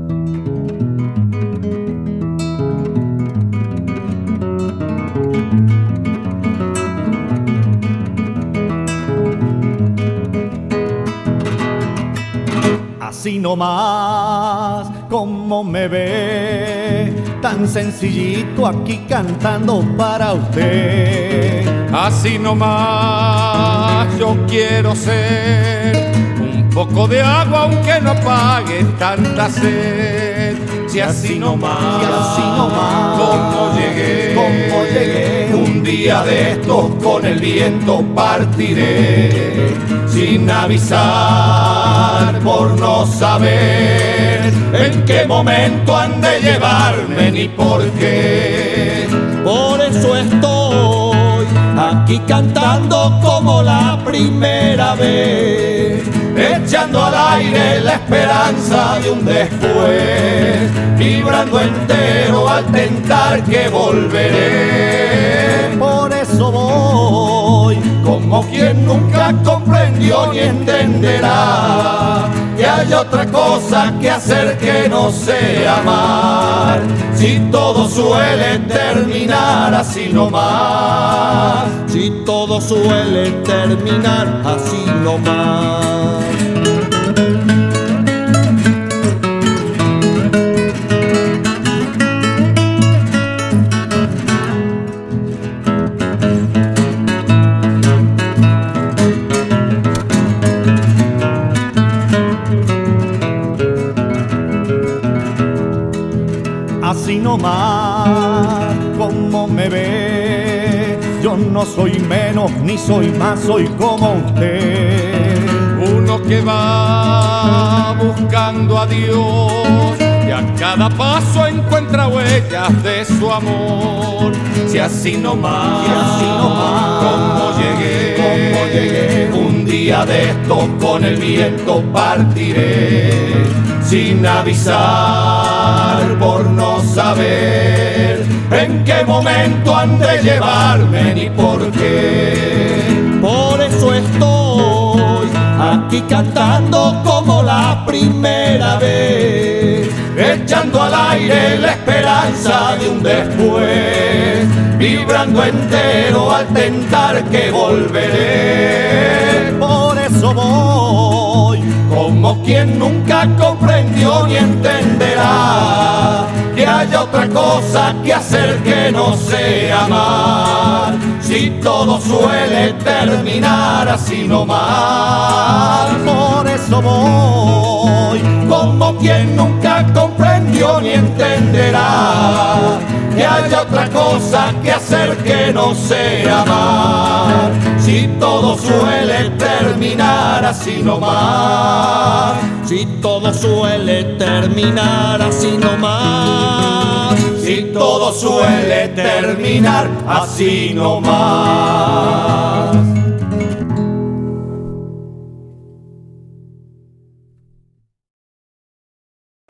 Así nomás como me ve, tan sencillito aquí cantando para usted. Así nomás yo quiero ser un poco de agua aunque no apague tanta sed. Si así nomás, como llegué, un día de estos con el viento partiré, sin avisar por no saber en qué momento han de llevarme ni por qué. Por eso estoy aquí cantando como la primera vez, echando al aire la esperanza de un después, vibrando entero al tentar que volveré. Por eso voy como quien nunca comprendió ni entenderá que hay otra cosa que hacer que no sea amar, si todo suele terminar así nomás, si todo suele terminar así nomás. Así nomás como me ve, yo no soy menos ni soy más, soy como usted. Uno que va buscando a Dios y a cada paso encuentra huellas de su amor. Si así nomás, como llegué, un día de estos con el viento partiré, sin avisar por no saber en qué momento han de llevarme ni por qué. Por eso estoy aquí cantando como la primera vez, echando al aire la esperanza de un después, vibrando entero al tentar que volveré. Por eso voy como quien nunca comprendió ni entenderá que haya otra cosa que hacer que no sea amar, si todo suele terminar así nomás. Por eso voy como quien nunca comprendió ni entenderá que haya otra cosa que hacer que no sea amar, si todo suele terminar así nomás, si todo suele terminar así nomás, si todo suele terminar así nomás.